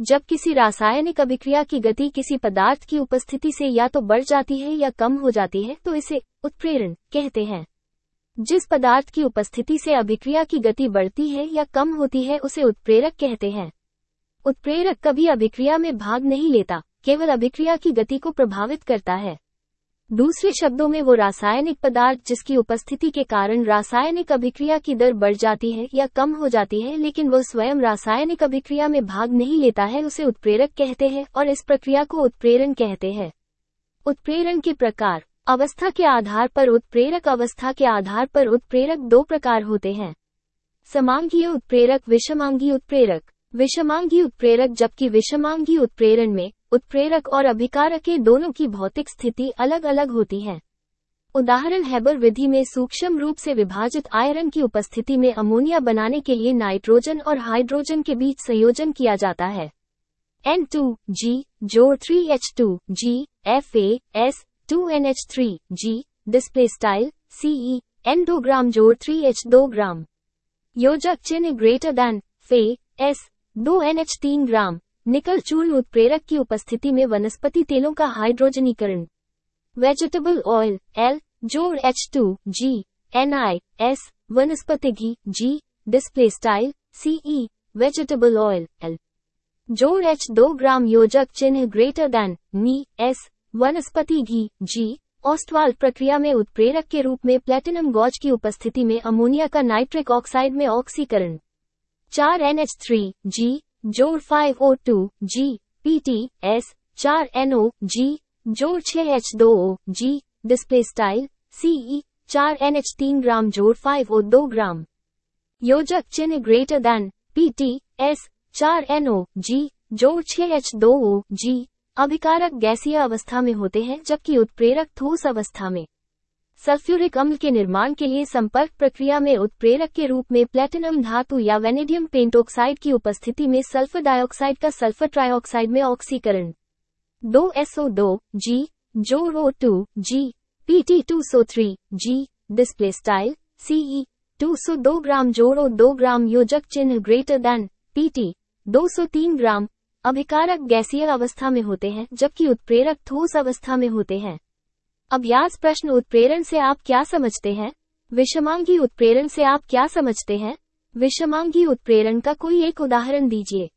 जब किसी रासायनिक अभिक्रिया की गति किसी पदार्थ की उपस्थिति से या तो बढ़ जाती है या कम हो जाती है तो इसे उत्प्रेरण कहते हैं। जिस पदार्थ की उपस्थिति से अभिक्रिया की गति बढ़ती है या कम होती है उसे उत्प्रेरक कहते हैं। उत्प्रेरक कभी अभिक्रिया में भाग नहीं लेता, केवल अभिक्रिया की गति को प्रभावित करता है। दूसरे शब्दों में वो रासायनिक पदार्थ जिसकी उपस्थिति के कारण रासायनिक अभिक्रिया की दर बढ़ जाती है या कम हो जाती है लेकिन वो स्वयं रासायनिक अभिक्रिया में भाग नहीं लेता है उसे उत्प्रेरक कहते हैं और इस प्रक्रिया को उत्प्रेरण कहते हैं। उत्प्रेरण के प्रकार। अवस्था के आधार पर उत्प्रेरक। अवस्था के आधार पर उत्प्रेरक दो प्रकार होते हैं, समांगीय उत्प्रेरक, विषमांगी उत्प्रेरक। विषमांगी उत्प्रेरक। जबकि विषमांगी उत्प्रेरण में उत्प्रेरक और अभिकारक के दोनों की भौतिक स्थिति अलग अलग होती है। उदाहरण हेबर विधि में सूक्ष्म रूप से विभाजित आयरन की उपस्थिति में अमोनिया बनाने के लिए नाइट्रोजन और हाइड्रोजन के बीच संयोजन किया जाता है। N2G जोड़ 3H2G FAS2NH3G display style CE N 2 gram जोड़ 3H 2 ग्राम। योजक चिन्ह ग्रेटर दैन FAS 2NH 3 ग्राम। निकल चूर्ण उत्प्रेरक की उपस्थिति में वनस्पति तेलों का हाइड्रोजनीकरण। वेजिटेबल ऑयल L जोड़ H2G NIS वनस्पति घी G display style CE vegetable oil L जोड़ H 2 ग्राम। योजक चिन्ह ग्रेटर दैन नी S वनस्पति घी G। ऑस्टवाल्ड प्रक्रिया में उत्प्रेरक के रूप में प्लेटिनम गॉज की उपस्थिति में अमोनिया का नाइट्रिक ऑक्साइड में ऑक्सीकरण। 4NH3G जोड़ 5O2G PTS 4NO-G जोड़ 6H2O-G display style CE 4NH3 ग्राम जोड़ 5O2 ग्राम। योजक चिन्ह ग्रेटर दैन PTS 4NO-G जोड़ 6H2O-G। अभिकारक गैसीय अवस्था में होते हैं जबकि उत्प्रेरक ठोस अवस्था में। सल्फ्यूरिक अम्ल के निर्माण के लिए संपर्क प्रक्रिया में उत्प्रेरक के रूप में प्लेटिनम धातु या वेनेडियम पेंटोक्साइड की उपस्थिति में सल्फर डाइऑक्साइड का सल्फर ट्राइऑक्साइड में ऑक्सीकरण। 2SO2G जोड़ O2G PT2SO3G display style CE 202 ग्राम जोड़ O2 ग्राम। योजक चिन्ह ग्रेटर दैन PT 203 ग्राम। अभिकारक गैसीय अवस्था में होते हैं जबकि उत्प्रेरक ठोस अवस्था में होते हैं। अभ्यास प्रश्न। उत्प्रेरण से आप क्या समझते हैं? विषमांगी उत्प्रेरण से आप क्या समझते हैं? विषमांगी उत्प्रेरण का कोई एक उदाहरण दीजिए।